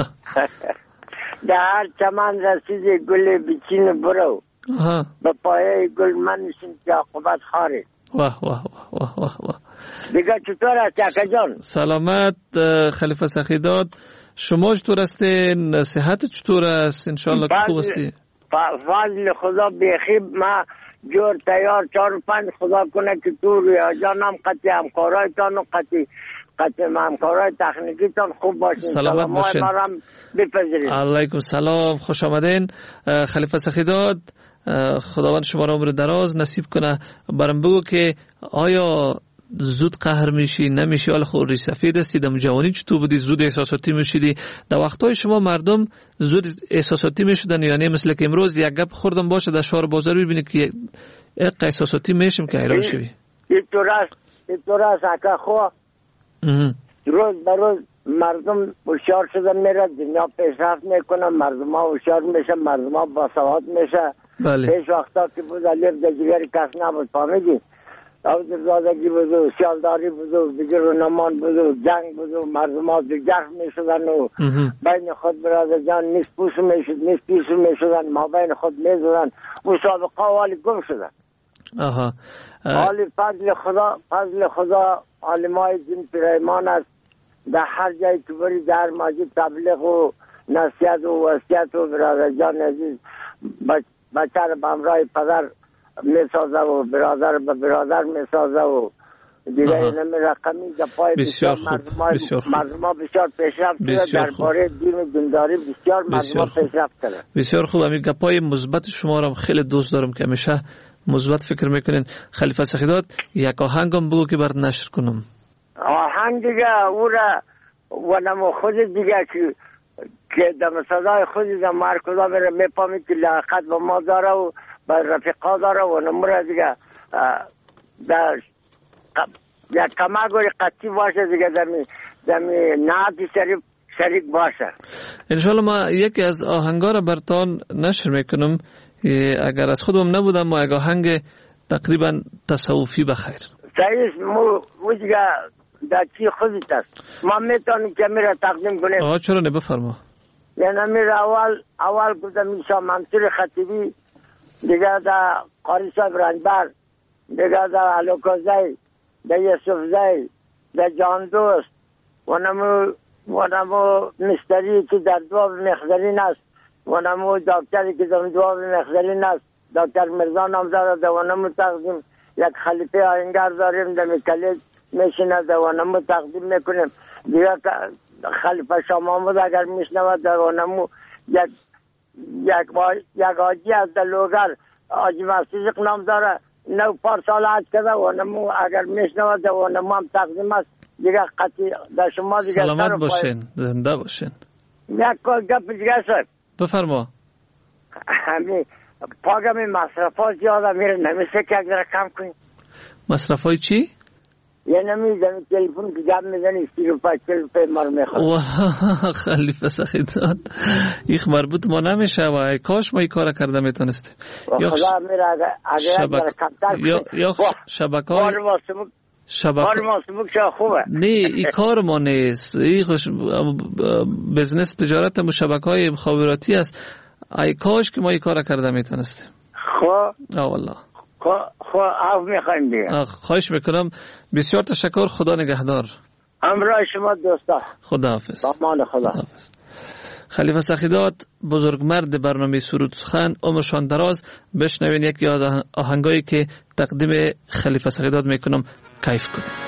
در هر چمن رسید گل بچین برو، به پایه گل من نشین که عاقبت خاره. واه واه واه واه واه. دیگه چطور است اکا جان؟ سلامت خلیفه سخیداد. شما چطور هستین؟ صحت چطور است؟ انشالله خوب هستی؟ فضل خدا بیخیب. ما جور تیار 4-5 خدا کنه که تو رویا جانم قطعی همکارایتان و قطعی همکارای تکنیکیتان خوب باشین. سلامت باشین. علیکم سلام، خوش آمدین خلیفه سخیداد. خداوند شما را عمر دراز نصیب کنه. برام بگو که آیا زود قهر میشی نمیشی؟ حالا خود ریش سفید هستی، دم جوانی چطور بودی؟ زود احساساتی میشیدی؟ در وقتهای شما مردم زود احساساتی میشدن یا نه؟ مثل که امروز یک گپ خوردم باشه در شهر بازار ببینی که یک احساساتی میشیم که حیران شوی. اینطور است اکا خو. روز به روز مردم هوشیار شدن میره، دنیا پیشرفت میکنه، مردم ها هوشیار میشه، مردم ها باسواد میشه. بله. پیش وقتا که بود الف دجگر کس نبود، فهمیدی؟ عبدالزادگی بود، سیالداری بود، دیگر رونمان بود، جنگ بود، مردم ها دیگر میشدن و بین خود برادر جان نیست پیسو میشدن، ما بین خود میزدن، مسابقه والی گم شدن. حالی فضل خدا علمای دین پیرایمان است. در هر جایی که بری در ماجد تبلیغ و نصیحت و وصیت و برادر جان عزیز بچه رو به همراه پدر میسازه و برادر به برادر میسازه و دیگه اینمی رقمی گپای بسیار مردم ها بسیار پیشرفت کرده در باره دین و دینداری. بسیار مردم ها پیشرفت کرده. بسیار خوب. همین گپای مثبت شما رو خیلی دوست دارم که همیشه مثبت فکر میکنین. خلیفه سخیدات یک آهنگم بگو که برات نشر کنم. آهنگ دیگه او را و نمو خود دیگه که دم صدای خودی در مرکزا بره میپامید که لحقت با ما داره و با رفقا داره و نمو را دیگه در یک کمگوی قطعی باشه دیگه دمی نهاتی شریک باشه. انشالله ما یکی از آهنگا را برتان نشر میکنم. اگر از خودم نبودم ما یک آهنگ تقریبا تصوفی بخیر. صحیح مو دیگه در چی خودت است. ما میتونیم که میره تقدیم کنیم. چرا نبفرما. یعنی میره اول گفتم میشا منصور خطیبی، دیگه در قاری صاحب رنجبر، دیگه در علوکوزی، در یوسفزی، در جاندوست و نمو مستری که در دواب مخزرین است و نمو دکتری که در دواب مخزرین است، دکتر مرزا نام دارد و نمو تقدیم یک خلیفه آهنگر داریم در کلیج میشنه و نمو تقدیم میکنیم. دیگه خلیفه شاه محمود اگر میشنود و نمو یک آجی از در لوگر آجی مسیق نام داره 9 پارسال حج کرده و نمو اگر میشنود و نمو هم تقدیم است. دیگه قطعی در شما دیگه سلامت باشین، زنده باشین. یک گپ دیگه شد بفرما. همین پاگم مصرفات زیاده میره، نمیشه که اگر کم کنی. مصرفای چی؟ یه نمیدونی تلفن که گپ میزنی 30 روپای 40 روپای مار میخواد. خلیفه سخیداد ایخ مربوط ما نمیشه و کاش ما این کار کرده میتونستیم. خدا میره اگر کمتر یا شبکه های خوبه. نه این کار ما نیست، این بزنس تجارت مشابکه‌های مخابراتی است. ای کاش که ما این کار کرده میتونستیم. والله عفو میخوایم دیگه. خواهش میکنم. بسیار تشکر. خدا نگهدار. همراه شما دوستا. خداحافظ. امان خدا. خلیفه سخیداد بزرگمرد برنامه سرود سخن، عمرشان دراز. بشنوین یکی از آهنگایی که تقدیم خلیفه سخیداد میکنم، کیف کنیم.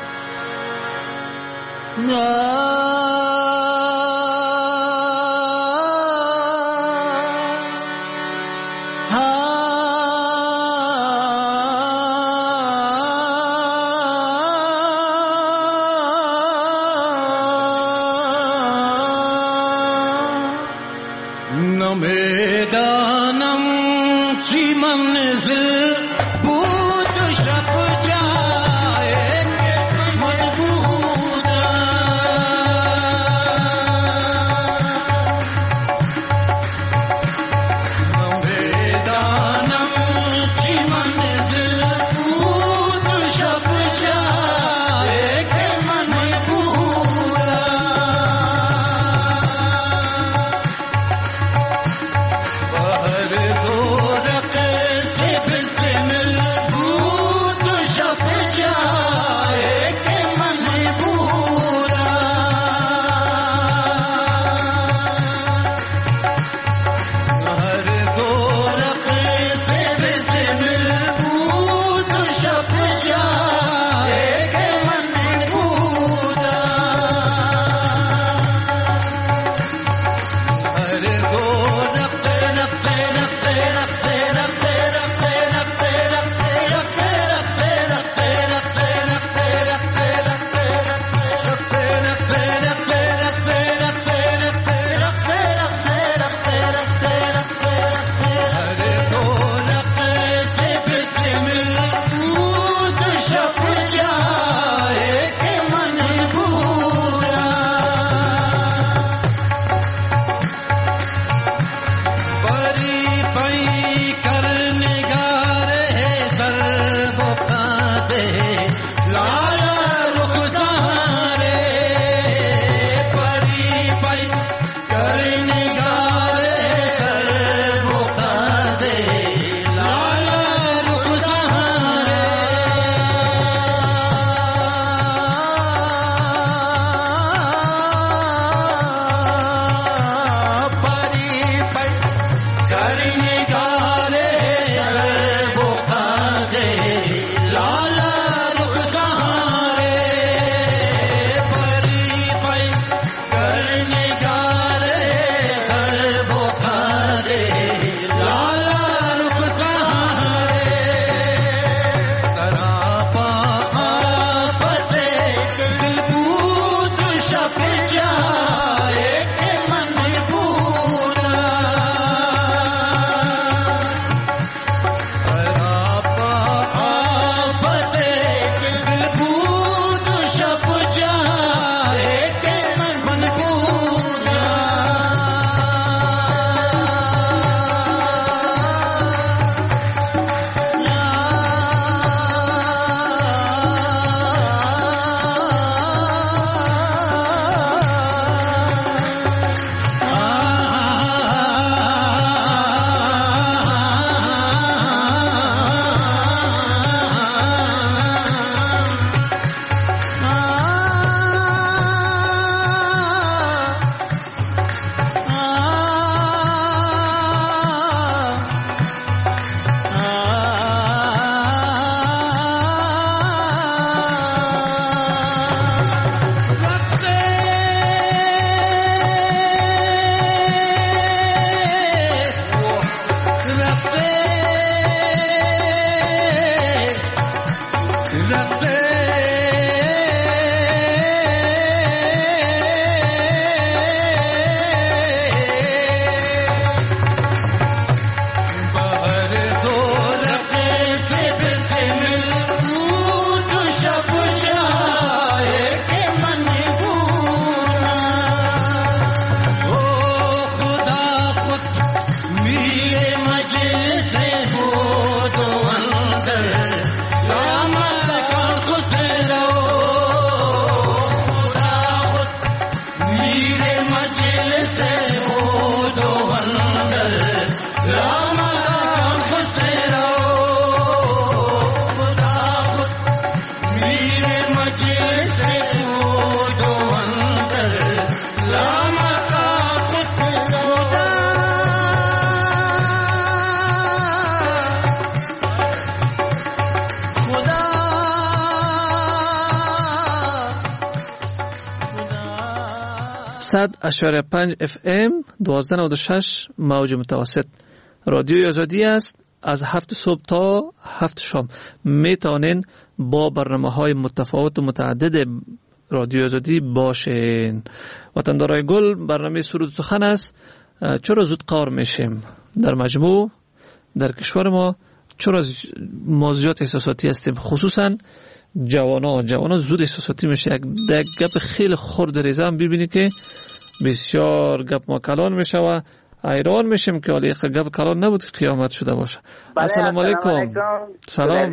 100.5 FM 1296 موج متوسط رادیوی آزادی است. از 7 صبح تا 7 شام میتونین با برنامه‌های متفاوت و متعدد رادیو آزادی باشین. وطندارای گل، برنامه سرود سخن است. چرا زود قار میشیم در مجموع در کشور ما؟ چرا ما زیاد احساساتی هستیم؟ خصوصا جوانا زود احساساتی میشه. یک گپ خیلی خرد ریزه هم ببینی که بسیار گپ ما کلان میشه و ایران میشیم که حالی گپ کلان نبود که قیامت شده باشه. السلام علیکم. سلام.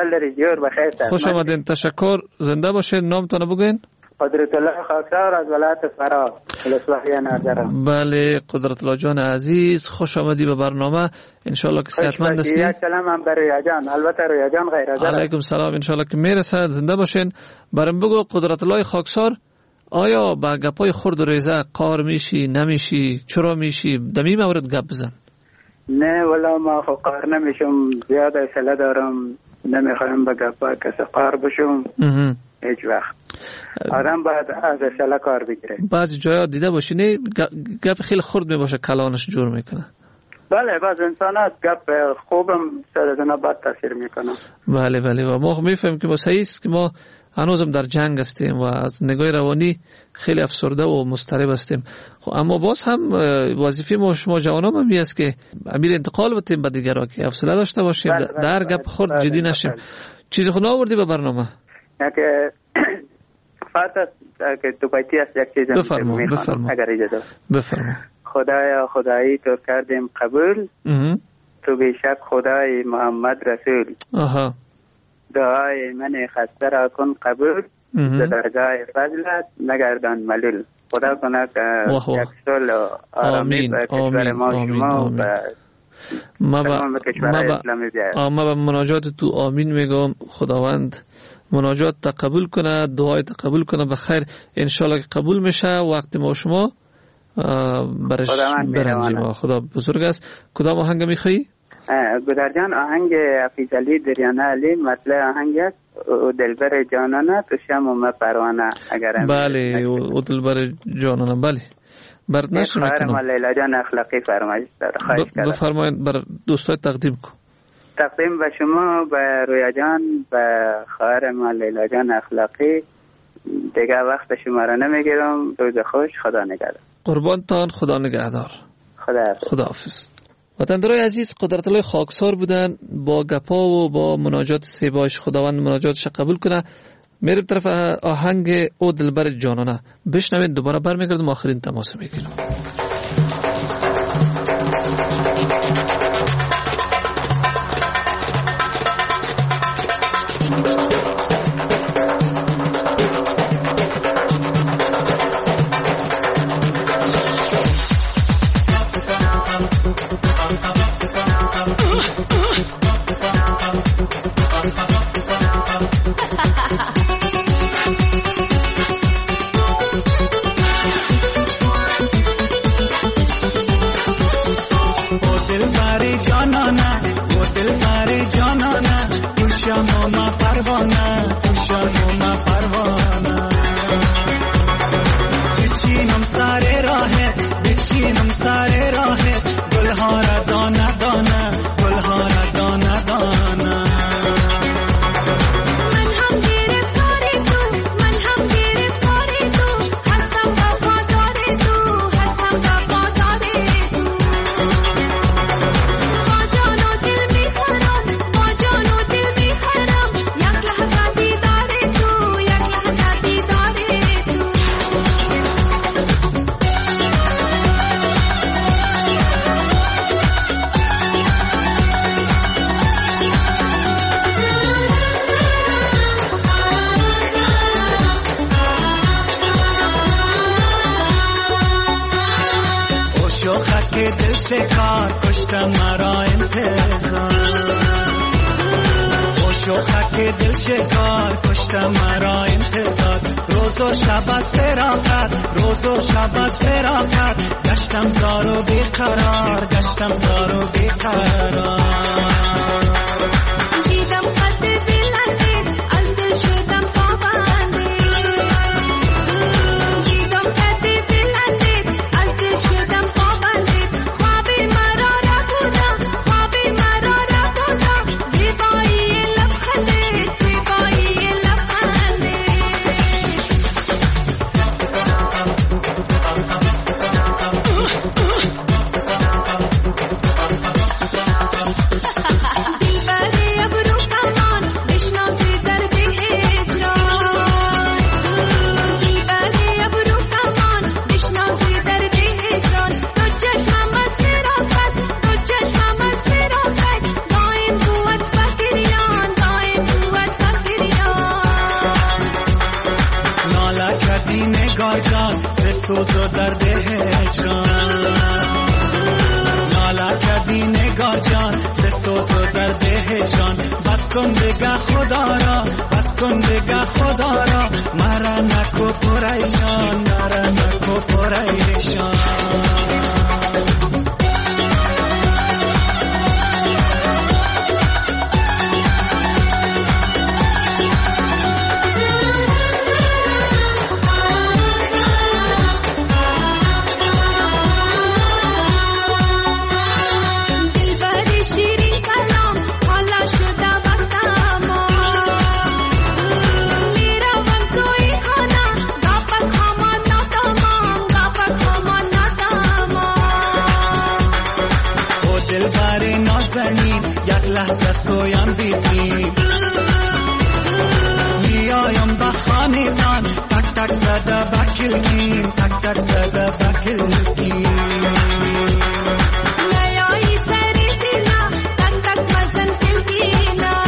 خوش آمدین. تشکر. زنده باشین. نامتون بگین. قدرت الله خاکسار از ولایت فرا اصلاحیه نظرم. بله قدرت الله جان عزیز، خوش آمدی به برنامه. انشالله که صحتمند هستی. سلام هم بر رویا جان. البته رویا جان غیر از علیکم سلام. انشالله که میرسد. زنده باشین. برام بگو قدرت الله خاکسار، آیا با گپای خرد و ریزه قار میشی نمیشی؟ چرا میشی؟ دمی مورد گپ بزن. نه والا ما خو قار نمیشم، زیاد حوصله دارم، نمیخوایم به گپا کسی قار بشم هیچ وقت. آدم باید از حوصله کار بگیره. بعضی جایا دیده باشی نه گپ خیلی خرد میباشه کلانش جور میکنه. بله بعض انسانات گپ خوبم سرزنا بد تاثیر میکنه. بله و ما میفهمیم که ما صحیح است که ما هنوزم در جنگ هستیم و از نگاه روانی خیلی افسرده و مضطرب هستیم. اما باز هم وظیفه ما شما جوانان هم است که امیر انتقال بدیم به دیگران که حوصله داشته باشیم، در گپ خرد جدی نشیم. چیزی خود آوردی به برنامه؟ که فقط که تو بایتی است یک چیز بفرما اگر اجازه بفرما. خدایی تو کردیم قبول، تو بیشک خدای محمد رسول. آها. دعای من خسته را کن قبول، در درگاه فضلت نگردان ملول. خدا کنه که یک سال آرامی به کشور ما شما به کشور اسلامی بیاید. ما به مناجات تو آمین میگم. خداوند مناجات تقبل کنه، دعای تقبل کنه به خیر. انشالله که قبول میشه وقتی ما شما برش برنجیم. خدا بزرگ است. کدام آهنگ میخوایی؟ گدر جان آهنگ حفیظ علی دریانه علی مطلع آهنگ است. او دلبر جانانه تو شم و ما پروانه. بله او دلبر جانانه. بله برد نشو میکنم. خواهر ما لیلا جان اخلاقی فرمایش داره. خواهش کردم بفرمایید بر دوستای تقدیم کن. تقدیم به شما، به رویا جان، به خواهر ما لیلا جان اخلاقی. دیگه وقت شما را نمیگیرم. روز خوش. خدا نگهدار. قربانتان. خدا نگهدار. خدا حافظ. وطندارای عزیز، قدرت الله خاکسار بودن با گپا و با مناجات سیباش. خداوند مناجاتش قبول کنه. میریم طرف آهنگ او دلبر جانانه. بشنوید. دوباره برمیگردم آخرین تماس میگیرم. من دل شکار کشتم مرا انتظار شوخک دل شکار کشتم مرا انتظار روز و شب از فراقت روز و شب از فراقت گشتم زار و بیقرار گشتم زار و بیقرار دیدم قد بلنده از دل شدم پابنده دیدم قد بلنده از دل شدم پابنده خواب مرا را بودم خواب مرا را بودم زیبایی سوز و درد هجران نالا کردی نگاه جان ز سوز و درد هجران بس کن بگه خدا را بس کن بگه خدا را مرا نکو پریشان مرا نکو پریشان لحظه سویم بیدیم میایم به خانمان تک تک زده بکلگیم تک تک زده بکلگیم نیایی سری دینا تک تک مزن کلگینا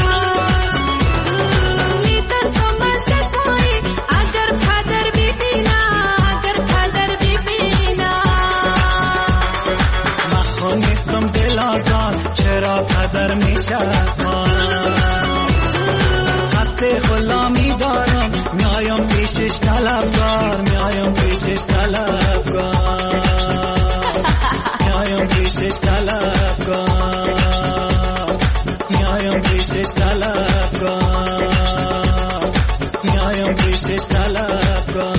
میترسم از دستایی اگر قدر ببینا اگر قدر ببینا مخون نیستم دل آزار چرا قدر میشه خسته غلامی دارم میایم پیشش طلبکار میایم پیشش طلبکار میایم پیشش طلبکار میایم پیشش طلبکار میایم پیشش طلبکار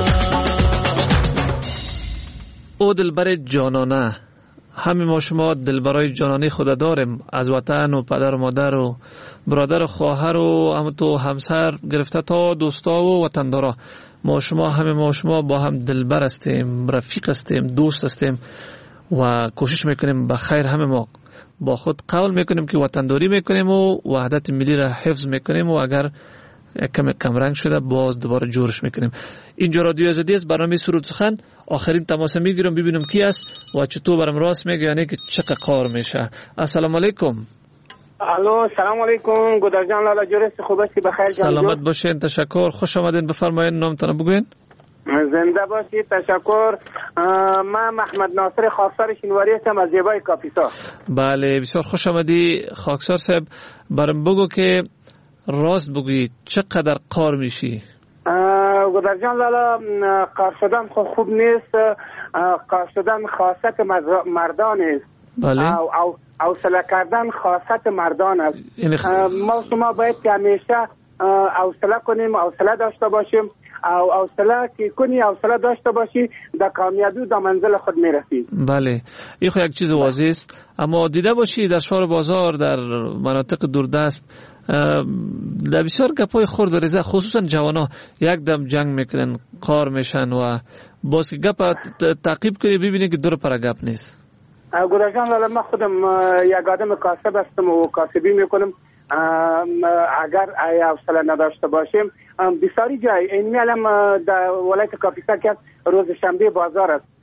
او دلبر جانانه همه ما شما دلبرای جانانه خود داریم از وطن و پدر و مادر و برادر و خواهر و همونطور همسر گرفته تا دوستا و وطندارا ما شما با هم دلبر هستیم رفیق هستیم دوست هستیم و کوشش میکنیم به خیر همه ما با خود قول میکنیم که وطنداری میکنیم و وحدت ملی را حفظ میکنیم و اگر کم رنگ شده باز دوباره جورش میکنیم. اینجا رادیو آزادی است، برنامه سرود سخن. آخرین تماس میگیرم ببینم کی است و چطور برام راست میگه یعنی که چقدر قار میشه. السلام علیکم. الو سلام علیکم گودر جان لالا جورست خوب هستی بخیر جان سلامت باشین تشکر خوش آمدین بفرمایید نامتون بگوین. زنده باشید تشکر. من محمد ناصر خاکسار شینواری هستم از زیبای کاپیسا. بله بسیار خوش آمدی خاکسار صاحب. برام بگو که راست بگویی چقدر قار میشی؟ گودر جان لالا قار شدن خوب نیست. قار شدن خاصت مردان است. بله. او حوصله کردن خاصت مردان است. ما شما باید که همیشه حوصله کنیم حوصله داشته باشیم او حوصله که کنی حوصله داشته باشی در کامیابی در منزل خود میرسی. بله این خو یک چیز واضح است اما دیده باشی در شهر بازار در مناطق دوردست در بسیار گپای خرد و ریزه خصوصا جوانا یک دم جنگ میکنن قار میشن و باز که گپ تعقیب کنی ببینی که دور پر گپ نیست. گودر جان لالا من خودم یک آدم کاسب هستم و کاسبی میکنم. اگر حوصله نداشته باشیم بسیاری جای این میالم در ولایت کاپیسا که روز شنبه بازار است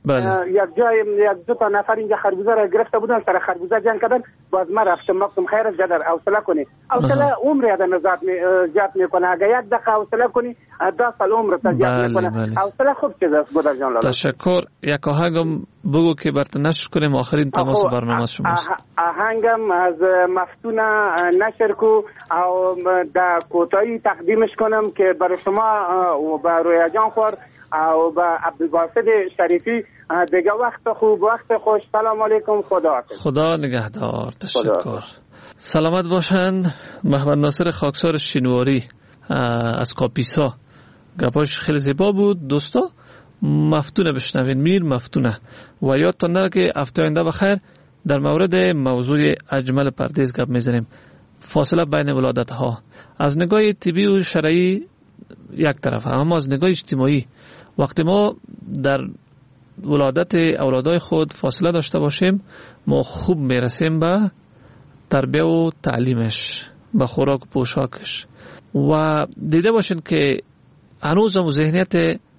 یک جای یک دو تا نفر اینجا خربوزه را گرفته بودن، سر خربوزه جنگ کردن، باز من رفتم گفتم خیر است جدر حوصله کنی، حوصله عمر آدم زیاد میکنه، اگه یک دقیقه حوصله کنی 10 سال عمر تا زیاد میکنه. حوصله خوب چیز است گودر جان. لالا تشکر. یک آهنگم بگو که برات نشر کنیم، آخرین تماس برنامه شماست. آهنگم از مفتونه نشر کو او در کوتاهی تقدیمش کنم که برای شما و برای جان خور او با عبدالباسط شریفی. دیگه وقت خوب، وقت خوش. سلام علیکم. خدا نگهدار. تشکر. سلامت باشند. محمد ناصر خاکسار شینواری از کاپیسا. گپاش خیلی زیبا بود دوستا. مفتونه بشنوین، میر مفتونه. و یادتان نره که هفته آینده بخیر در مورد موضوع اجمل پردیس گپ میزنیم. فاصله بین ولادت ها از نگاه طبی و شرعی یک طرف، اما از نگاه اجتماعی وقتی ما در ولادت اولادای خود فاصله داشته باشیم، ما خوب میرسیم به تربیه و تعلیمش، به خوراک و پوشاکش. و دیده باشین که هنوز هم ذهنیت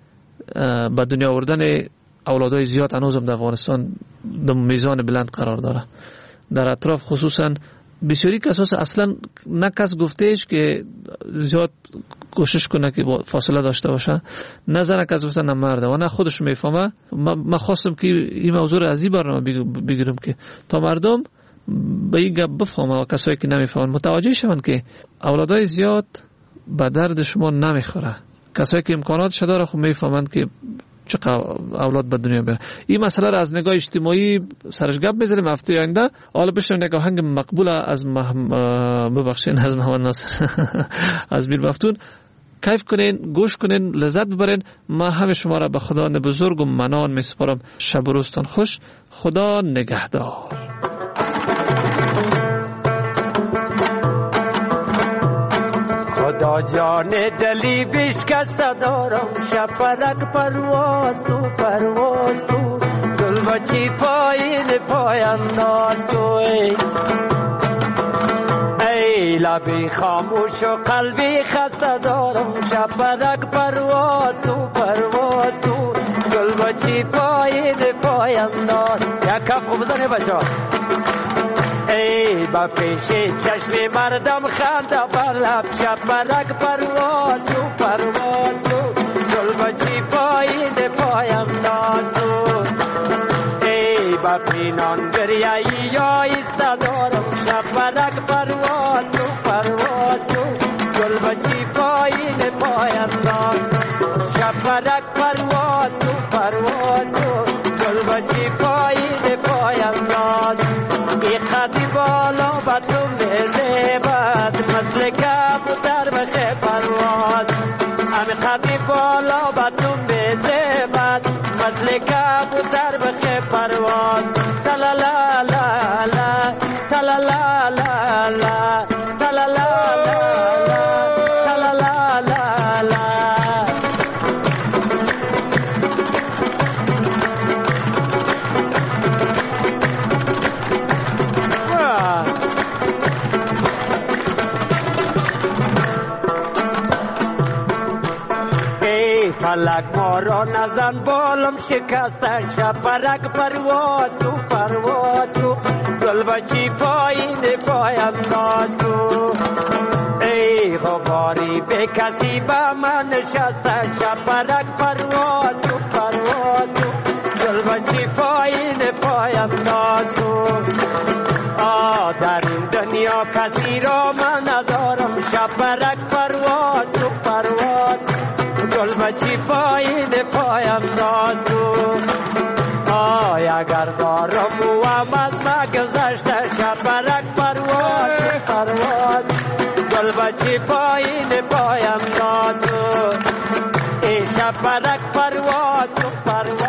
به دنیا آوردن اولادای زیاد هنوز هم در افغانستان در میزان بلند قرار داره. در اطراف خصوصا بسیاری کساس اصلا نه کس گفتهش که زیاد کوشش کنه که فاصله داشته باشه، نه زن کس گفته نه مرده و نه خودش میفهمه. من خواستم که این موضوع را از این برنامه بگیرم که تا مردم به این گپ بفهمه و کسایی که نمیفهمن متوجه شون که اولادای زیاد به درد شما نمیخوره. کسایی که امکاناتش داره خب میفهمند که چقدر اولاد به دنیا بیاره. این مسئله را از نگاه اجتماعی سرش گپ می‌زنیم هفته آینده. حالا بشنویم یک آهنگ مقبول از ببخشید از محمد ناصر از میر مفتون. کیف کنین، گوش کنین، لذت ببرین. ما همه شما را به خدا بزرگ و منان میسپارم. شب و روزتان خوش. خدا نگهدار. خدا جان دلی بشکسته دارم، شپرک پرواز تو پرواز تو، گل بچی پایین پاینداز تو. ای لبی خاموش و قلبی خسته دارم، شپرک پرواز تو پرواز تو، گل بچی پایین پاینداز. یک کف خوب بزنه بچه. ای با پیش چشم مردم خنده بر لب، شپرک پرواز تو پرواز تو، گل بچی پایین پایم ناز تو. ای با پینان دریایی یا ایسته دارم، شپرک پرواز تو پرواز تو، گل بچی پایین پایم ناز. شپرک پرواز تو پرواز تو، گل بچی پایین پایم ناز. ای خطی بالا با تو میزیبد، مثل کبوتر بخه پرواز. امی خطی بالا با تو میزیبد، مثل کبوتر بخه پرواز. تلالا لا لا تلالا لا لا تلالا لا لا تلالا لا لا. فلک ما را نزن بالم شکسته، شپرک پرواز تو پرواز تو، گل بچی پایین پایم ناز تو. ای غباری به کسی با من نشسته، شپرک پرواز تو پرواز تو، گل بچی پایین پایم ناز تو. در این دنیا کسی را من ندارم، شپرک پرواز تو پرواز، گل بچی پایین پایم ناز تو. اگر دارم و از نگذشته، شپرک پرواز تو پرواز، گل بچی پایین پایم ناز تو. ای شپرک پرواز تو پرواز.